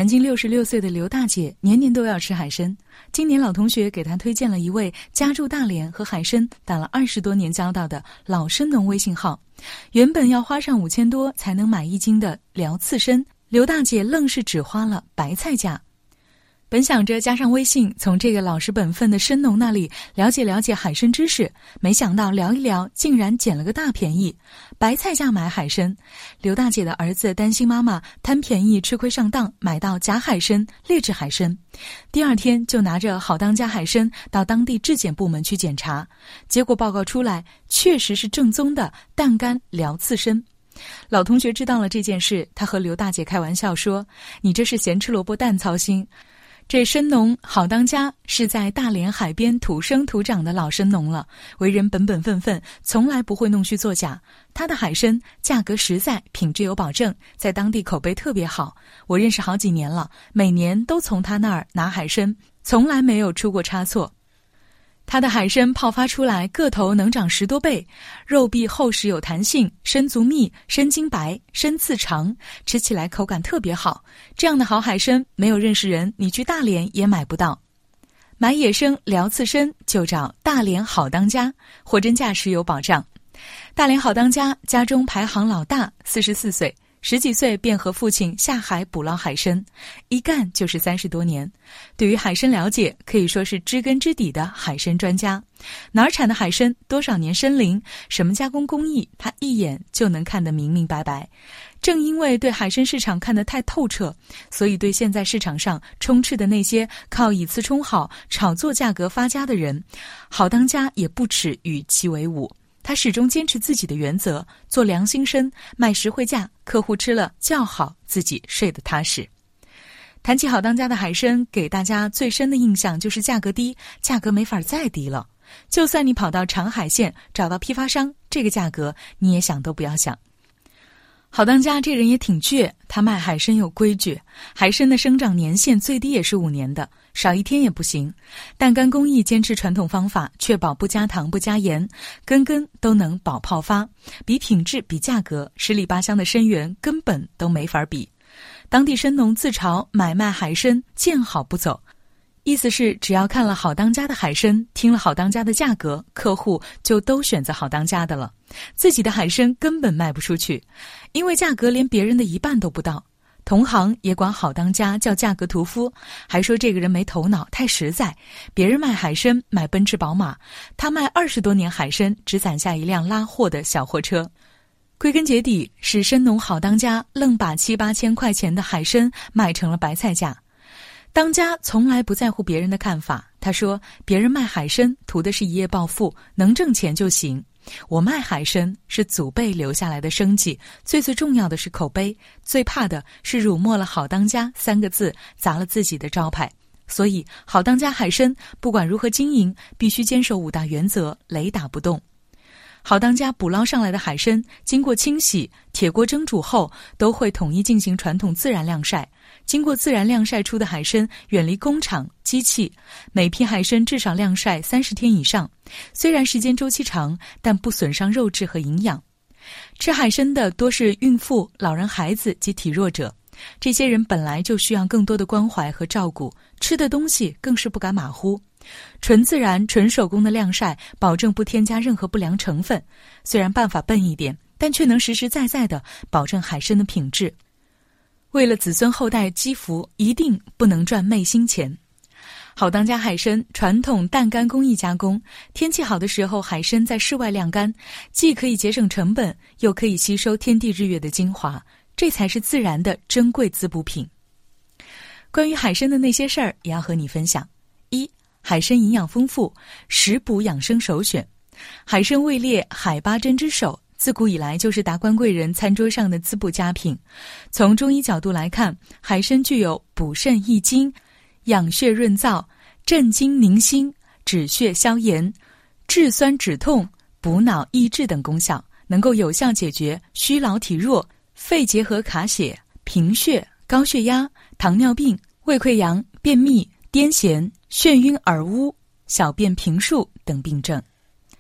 南京66岁的刘大姐年年都要吃海参，今年老同学给她推荐了一位家住大连和海参打了20多年交道的老参农微信号。原本要花上5000多才能买1斤的辽刺参，刘大姐愣是只花了白菜价。本想着加上微信，从这个老实本分的参农那里了解了解海参知识，没想到聊一聊，竟然捡了个大便宜，白菜价买海参。刘大姐的儿子担心妈妈贪便宜吃亏上当，买到假海参、劣质海参，第2天就拿着好当家海参到当地质检部门去检查，结果报告出来，确实是正宗的淡干辽刺参。老同学知道了这件事，他和刘大姐开玩笑说：“你这是咸吃萝卜淡操心。”这参农好当家是在大连海边土生土长的老参农了，为人本本分分，从来不会弄虚作假。他的海参价格实在，品质有保证，在当地口碑特别好。我认识好几年了，每年都从他那儿拿海参，从来没有出过差错。它的海参泡发出来个头能长10多倍，肉壁厚实有弹性，参足密，参筋白，参刺长，吃起来口感特别好。这样的好海参没有认识人，你去大连也买不到。买野生辽刺参就找大连好当家，货真价实有保障。大连好当家家中排行老大，44岁，10几岁便和父亲下海捕捞海参，一干就是30多年。对于海参了解，可以说是知根知底的海参专家。哪儿产的海参，多少年参龄，什么加工工艺，他一眼就能看得明明白白。正因为对海参市场看得太透彻，所以对现在市场上充斥的那些靠以次充好、炒作价格发家的人，好当家也不耻与其为伍。他始终坚持自己的原则，做良心参，卖实惠价，客户吃了叫好，自己睡得踏实。谈起好当家的海参，给大家最深的印象就是价格低，价格没法再低了。就算你跑到长海县找到批发商，这个价格你也想都不要想。好当家这人也挺倔，他卖海参有规矩，海参的生长年限最低也是5年的，少1天也不行。淡干工艺坚持传统方法，确保不加糖不加盐，根根都能保泡发，比品质比价格，10里8乡的参园根本都没法比。当地参农自嘲买卖海参见好不走，意思是只要看了好当家的海参，听了好当家的价格，客户就都选择好当家的了，自己的海参根本卖不出去，因为价格连别人的1半都不到。同行也管好当家叫价格屠夫，还说这个人没头脑，太实在。别人卖海参买奔驰宝马，他卖20多年海参只攒下一辆拉货的小货车。归根结底是参农好当家愣把7、8千块钱的海参卖成了白菜价。当家从来不在乎别人的看法，他说别人卖海参图的是一夜暴富，能挣钱就行。我卖海参是祖辈留下来的生计，最重要的是口碑，最怕的是辱没了好当家3个字，砸了自己的招牌。所以好当家海参不管如何经营，必须坚守5大原则，雷打不动。好当家捕捞上来的海参经过清洗、铁锅蒸煮后，都会统一进行传统自然晾晒。经过自然晾晒出的海参远离工厂、机器，每批海参至少晾晒30天以上。虽然时间周期长，但不损伤肉质和营养。吃海参的多是孕妇、老人、孩子及体弱者，这些人本来就需要更多的关怀和照顾，吃的东西更是不敢马虎。纯自然、纯手工的晾晒，保证不添加任何不良成分。虽然办法笨一点，但却能实实在在地保证海参的品质。为了子孙后代积福，一定不能赚昧心钱。好当家海参传统淡干工艺加工，天气好的时候海参在室外晾干，既可以节省成本，又可以吸收天地日月的精华，这才是自然的珍贵滋补品。关于海参的那些事儿也要和你分享。1. 海参营养丰富，食补养生首选。海参位列海八珍之首，自古以来就是达官贵人餐桌上的滋补佳品。从中医角度来看，海参具有补肾益精、养血润燥、镇惊宁心、止血消炎、治酸止痛、补脑益智等功效，能够有效解决虚劳体弱、肺结核卡血、贫血、高血压、糖尿病、胃溃疡、便秘、癫痫、眩晕耳污、小便频数等病症。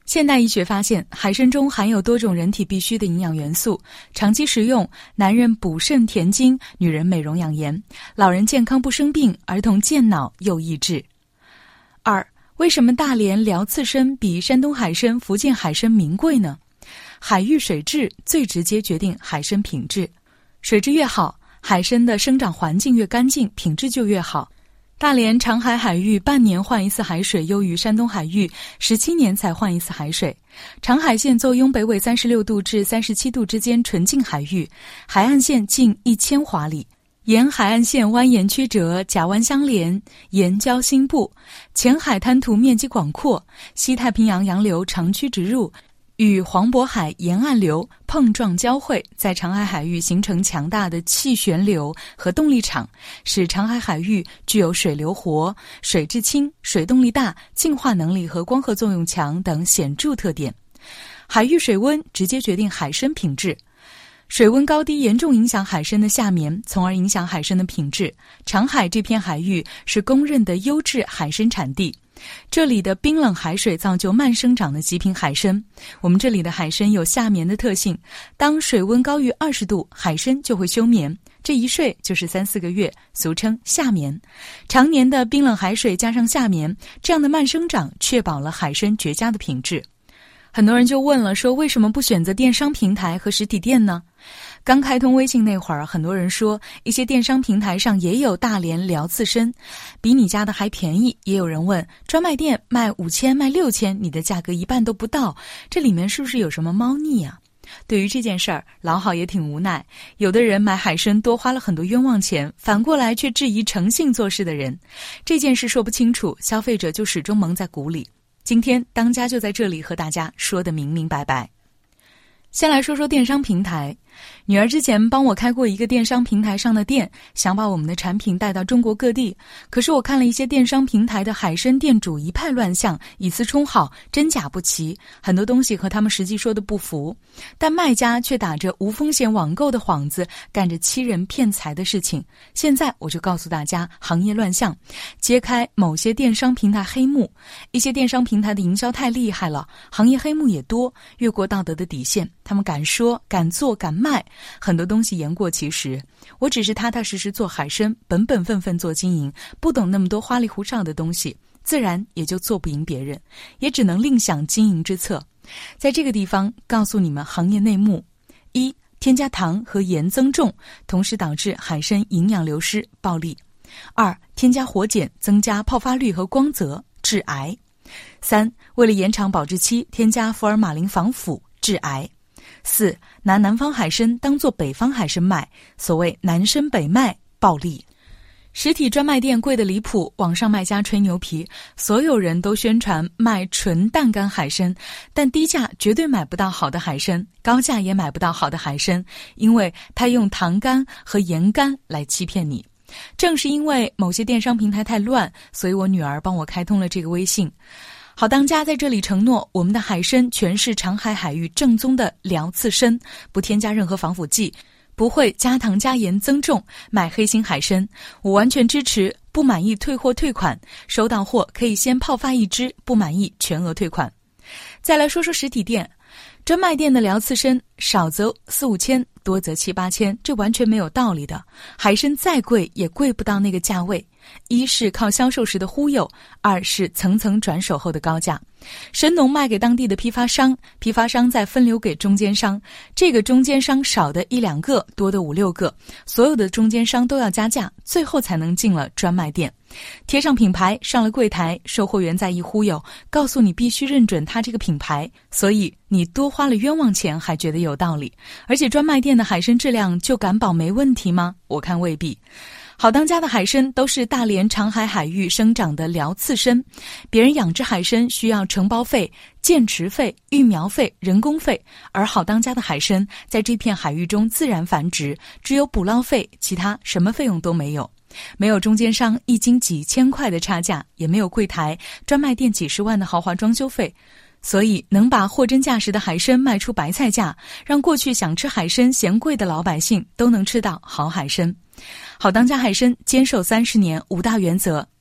现代医学发现，海参中含有多种人体必需的营养元素，长期食用，男人补肾填精，女人美容养颜，老人健康不生病，儿童健脑又益智。2. 为什么大连辽刺参比山东海参、福建海参名贵呢？海域水质最直接决定海参品质，水质越好，海参的生长环境越干净，品质就越好。大连长海海域半年换一次海水，优于山东海域17年才换一次海水。长海县作拥北纬36度至37度之间纯净海域，海岸线近1000华里，沿海岸线蜿蜒曲折，甲湾相连，沿礁兴布，前海滩涂面积广阔，西太平洋洋流长驱直入，与黄渤海沿岸流碰撞交汇，在长海海域形成强大的气旋流和动力场，使长海海域具有水流活、水质清、水动力大、净化能力和光合作用强等显著特点。海域水温直接决定海参品质，水温高低严重影响海参的下眠，从而影响海参的品质。长海这片海域是公认的优质海参产地，这里的冰冷海水造就慢生长的极品海参。我们这里的海参有夏眠的特性，当水温高于20度，海参就会休眠，这一睡就是3-4个月，俗称夏眠。常年的冰冷海水加上夏眠，这样的慢生长确保了海参绝佳的品质。很多人就问了，说为什么不选择电商平台和实体店呢？刚开通微信那会儿，很多人说一些电商平台上也有大连辽刺参，比你家的还便宜。也有人问，专卖店卖5000卖6000，你的价格一半都不到，这里面是不是有什么猫腻啊？对于这件事儿，老郝也挺无奈。有的人买海参多花了很多冤枉钱，反过来却质疑诚信做事的人。这件事说不清楚，消费者就始终蒙在鼓里。今天当家就在这里和大家说得明明白白。先来说说电商平台。女儿之前帮我开过一个电商平台上的店，想把我们的产品带到中国各地。可是我看了一些电商平台的海参店主一派乱象，以次充好，真假不齐，很多东西和他们实际说的不符。但卖家却打着无风险网购的幌子，干着欺人骗财的事情。现在我就告诉大家行业乱象，揭开某些电商平台黑幕。一些电商平台的营销太厉害了，行业黑幕也多，越过道德的底线，他们敢说敢做敢卖，很多东西言过其实。我只是踏踏实实做海参，本本分分做经营，不懂那么多花里胡哨的东西，自然也就做不赢别人，也只能另想经营之策。在这个地方告诉你们行业内幕：一、添加糖和盐增重，同时导致海参营养流失，暴利；二、添加活碱，增加泡发率和光泽，致癌；三、为了延长保质期，添加福尔马林防腐，致癌；四、拿南方海参当作北方海参卖，所谓南参北卖，暴利。实体专卖店贵得离谱，网上卖家吹牛皮，所有人都宣传卖纯淡干海参，但低价绝对买不到好的海参，高价也买不到好的海参，因为他用糖干和盐干来欺骗你。正是因为某些电商平台太乱，所以我女儿帮我开通了这个微信。好当家在这里承诺，我们的海参全是长海海域正宗的辽刺参，不添加任何防腐剂，不会加糖加盐增重，买黑心海参，我完全支持，不满意退货退款，收到货可以先泡发1只，不满意全额退款。再来说说实体店，专卖店的辽刺参少则4-5千，多则7-8千，这完全没有道理的。海参再贵也贵不到那个价位，一是靠销售时的忽悠，二是层层转手后的高价。参农卖给当地的批发商，批发商再分流给中间商，这个中间商少的1-2个，多的5-6个，所有的中间商都要加价，最后才能进了专卖店。贴上品牌，上了柜台，售货员再一忽悠，告诉你必须认准他这个品牌，所以你多花了冤枉钱还觉得有道理。而且专卖店的海参质量就敢保没问题吗？我看未必。好当家的海参都是大连长海海域生长的辽刺参，别人养殖海参需要承包费、建池费、育苗费、人工费，而好当家的海参在这片海域中自然繁殖，只有捕捞费，其他什么费用都没有。没有中间商1斤几千块的差价，也没有柜台、专卖店几10万的豪华装修费，所以能把货真价实的海参卖出白菜价，让过去想吃海参嫌贵的老百姓都能吃到好海参。好当家海参坚守30年5大原则：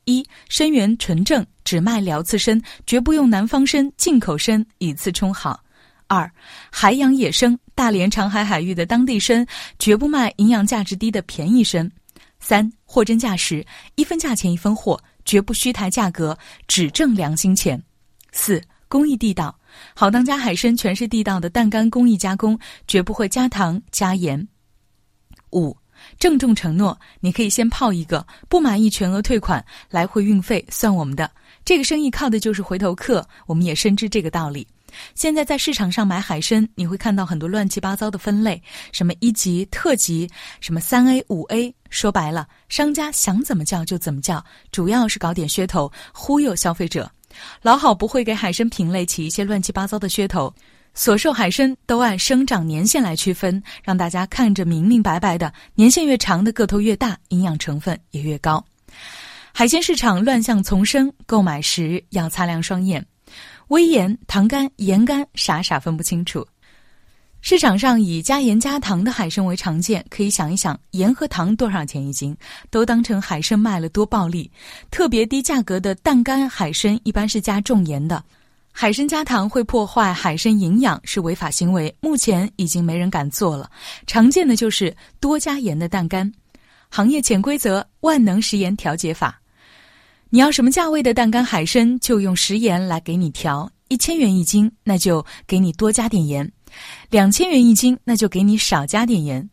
一、参源纯正，只卖辽刺参，绝不用南方参、进口参以次充好。二、海养野生，大连长海海域的当地参，绝不卖营养价值低的便宜参。三、货真价实，一分价钱一分货，绝不虚抬价格，只挣良心钱。四、工艺地道，好当家海参全是地道的淡干工艺加工，绝不会加糖加盐。五、郑重承诺，你可以先泡一个，不满意全额退款，来回运费算我们的。这个生意靠的就是回头客，我们也深知这个道理。现在在市场上买海参，你会看到很多乱七八糟的分类，什么一级、特级，什么3A、5A，说白了，商家想怎么叫就怎么叫，主要是搞点噱头，忽悠消费者。老好不会给海参品类起一些乱七八糟的噱头，所售海参都按生长年限来区分，让大家看着明明白白的，年限越长的个头越大，营养成分也越高。海鲜市场乱象丛生，购买时要擦亮双眼。微盐、糖干、盐干，傻分不清楚。市场上以加盐加糖的海参为常见，可以想一想，盐和糖多少钱一斤，都当成海参卖了多暴利。特别低价格的淡干海参一般是加重盐的，海参加糖会破坏海参营养，是违法行为，目前已经没人敢做了。常见的就是多加盐的淡干。行业潜规则：万能食盐调节法。你要什么价位的淡干海参，就用食盐来给你调。1000元一斤，那就给你多加点盐；2000元一斤，那就给你少加点盐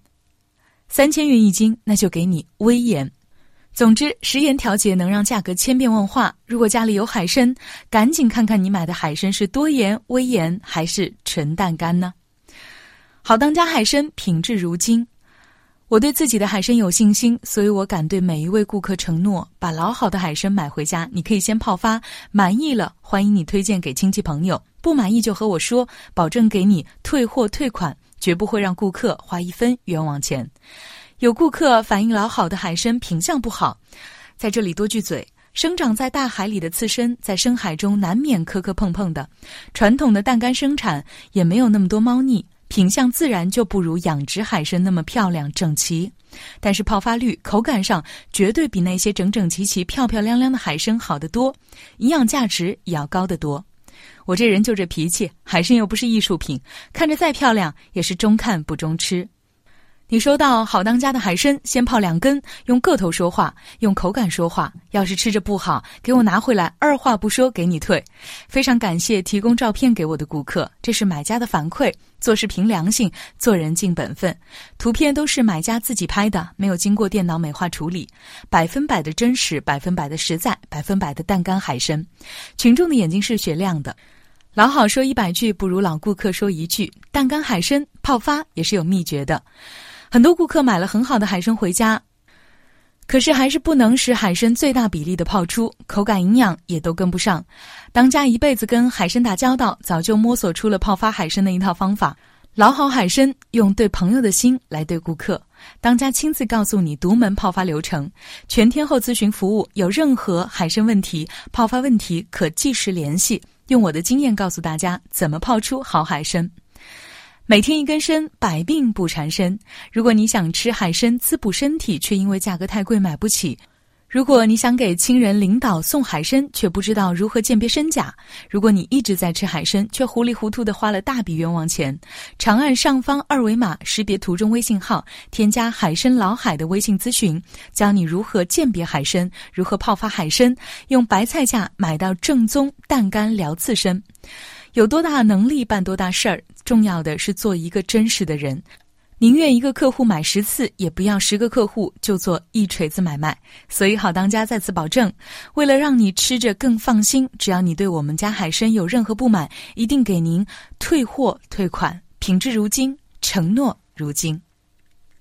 ；3000元一斤，那就给你微盐。总之，食盐调节能让价格千变万化。如果家里有海参，赶紧看看你买的海参是多盐、微盐还是纯淡干呢？好当家海参品质如金。我对自己的海参有信心，所以我敢对每一位顾客承诺，把老好的海参买回家，你可以先泡发，满意了欢迎你推荐给亲戚朋友，不满意就和我说，保证给你退货退款，绝不会让顾客花一分冤枉钱。有顾客反映老好的海参品相不好，在这里多句嘴，生长在大海里的刺参，在深海中难免磕磕碰碰的，传统的淡干生产也没有那么多猫腻，品相自然就不如养殖海参那么漂亮整齐，但是泡发率、口感上绝对比那些整整齐齐、漂漂亮亮的海参好得多，营养价值也要高得多。我这人就这脾气，海参又不是艺术品，看着再漂亮也是中看不中吃。你收到好当家的海参，先泡2根，用个头说话，用口感说话，要是吃着不好，给我拿回来，二话不说给你退。非常感谢提供照片给我的顾客，这是买家的反馈，做事凭良心，做人尽本分。图片都是买家自己拍的，没有经过电脑美化处理，100%的真实，100%的实在，100%的淡干海参。群众的眼睛是雪亮的，老好说100句不如老顾客说1句，淡干海参泡发也是有秘诀的。很多顾客买了很好的海参回家，可是还是不能使海参最大比例的泡出，口感营养也都跟不上。当家一辈子跟海参打交道，早就摸索出了泡发海参的一套方法。老好海参用对朋友的心来对顾客，当家亲自告诉你独门泡发流程，全天候咨询服务，有任何海参问题、泡发问题可即时联系，用我的经验告诉大家怎么泡出好海参。每天一根参，百病不缠身。如果你想吃海参滋补身体，却因为价格太贵买不起；如果你想给亲人领导送海参，却不知道如何鉴别真假；如果你一直在吃海参，却糊里糊涂地花了大笔冤枉钱，长按上方2维码识别图中微信号，添加海参老海的微信咨询，教你如何鉴别海参，如何泡发海参，用白菜价买到正宗淡干辽刺参。有多大能力办多大事儿，重要的是做一个真实的人。宁愿一个客户买10次，也不要10个客户就做一锤子买卖。所以好当家在此保证，为了让你吃着更放心，只要你对我们家海参有任何不满，一定给您退货退款，品质如金，承诺如金。